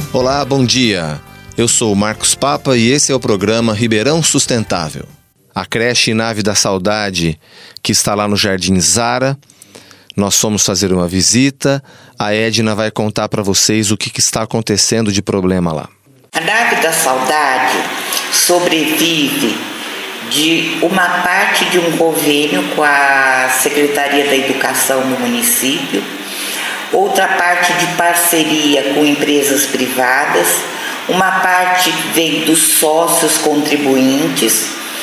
Olá, bom dia. Eu sou o Marcos Papa e esse é o programa Ribeirão Sustentável. A creche Nave da Saudade, que está lá no Jardim Zara, nós fomos fazer uma visita. A Edna vai contar para vocês o que está acontecendo de problema lá. A Nave da Saudade sobrevive de uma parte de um convênio com a Secretaria da Educação no município, outra parte de parceria com empresas privadas, uma parte vem dos sócios contribuintes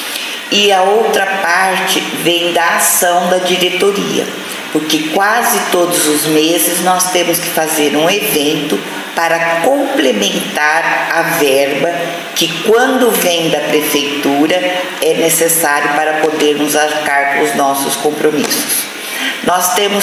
e a outra parte vem da ação da diretoria, porque quase todos os meses nós temos que fazer um evento para complementar a verba que, quando vem da prefeitura, é necessário para podermos arcar com os nossos compromissos. Nós temos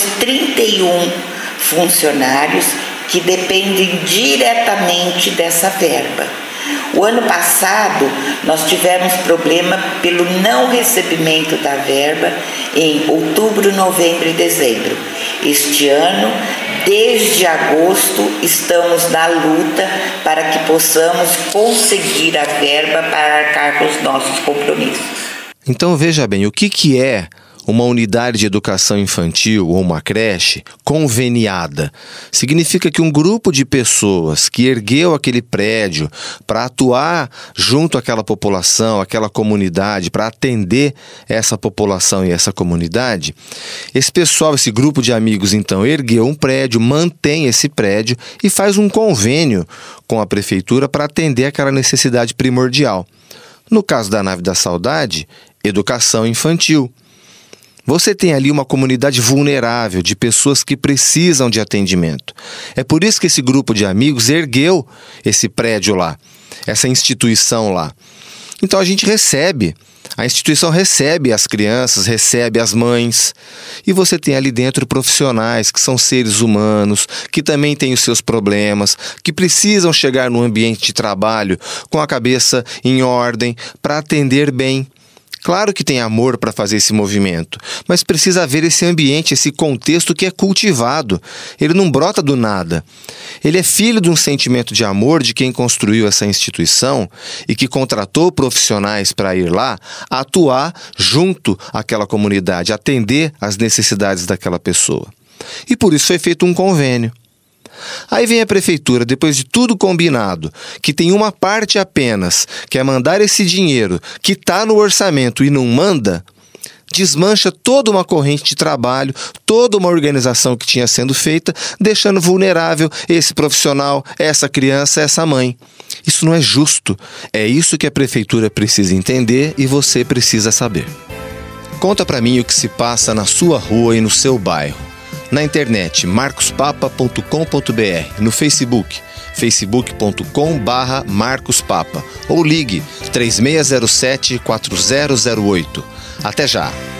31 funcionários que dependem diretamente dessa verba. O ano passado, nós tivemos problema pelo não recebimento da verba em outubro, novembro e dezembro. Este ano, desde agosto, estamos na luta para que possamos conseguir a verba para arcar com os nossos compromissos. Então veja bem, o que é uma unidade de educação infantil ou uma creche conveniada? Significa que um grupo de pessoas que ergueu aquele prédio para atuar junto àquela população, àquela comunidade, para atender essa população e essa comunidade, esse pessoal, esse grupo de amigos, então, ergueu um prédio, mantém esse prédio e faz um convênio com a prefeitura para atender aquela necessidade primordial. No caso da Nave da Saudade, educação infantil. Você tem ali uma comunidade vulnerável de pessoas que precisam de atendimento. É por isso que esse grupo de amigos ergueu esse prédio lá, essa instituição lá. Então a instituição recebe as crianças, recebe as mães. E você tem ali dentro profissionais que são seres humanos, que também têm os seus problemas, que precisam chegar no ambiente de trabalho com a cabeça em ordem para atender bem. Claro que tem amor para fazer esse movimento, mas precisa haver esse ambiente, esse contexto que é cultivado. Ele não brota do nada. Ele é filho de um sentimento de amor de quem construiu essa instituição e que contratou profissionais para ir lá atuar junto àquela comunidade, atender às necessidades daquela pessoa. E por isso foi feito um convênio. Aí vem a prefeitura, depois de tudo combinado, que tem uma parte apenas, que é mandar esse dinheiro que está no orçamento e não manda, desmancha toda uma corrente de trabalho, toda uma organização que tinha sendo feita, deixando vulnerável esse profissional, essa criança, essa mãe. Isso não é justo. É isso que a prefeitura precisa entender e você precisa saber. Conta pra mim o que se passa na sua rua e no seu bairro. Na internet, marcospapa.com.br, no Facebook, facebook.com/marcospapa ou ligue 3607-4008. Até já!